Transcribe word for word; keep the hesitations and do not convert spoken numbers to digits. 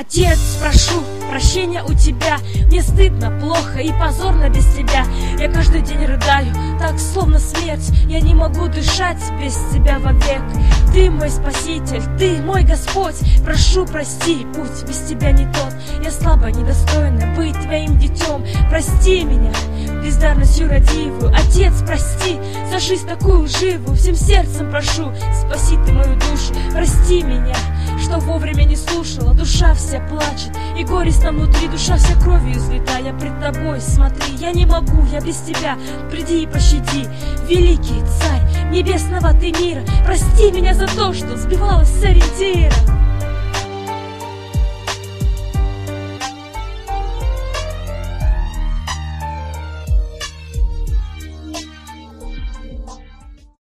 Отец, прошу прощения у тебя. Мне стыдно, плохо и позорно без тебя. Я каждый день рыдаю, так словно смерть. Я не могу дышать без тебя вовек. Ты мой спаситель, ты мой Господь. Прошу, прости, путь без тебя не тот. Я слабо, недостойна быть твоим детем. Прости меня, бездарностью родивую. Отец, прости за жизнь такую живую. Всем сердцем прошу, спаси ты мою душу. Прости меня, что вовремя не слушала. Душа вся плачет и горестно внутри. Душа вся кровью излита. Я пред тобой, смотри, я не могу, я без тебя. Приди и пощади, великий царь небесного ты мира. Прости меня за то, что сбивалась с ориентира.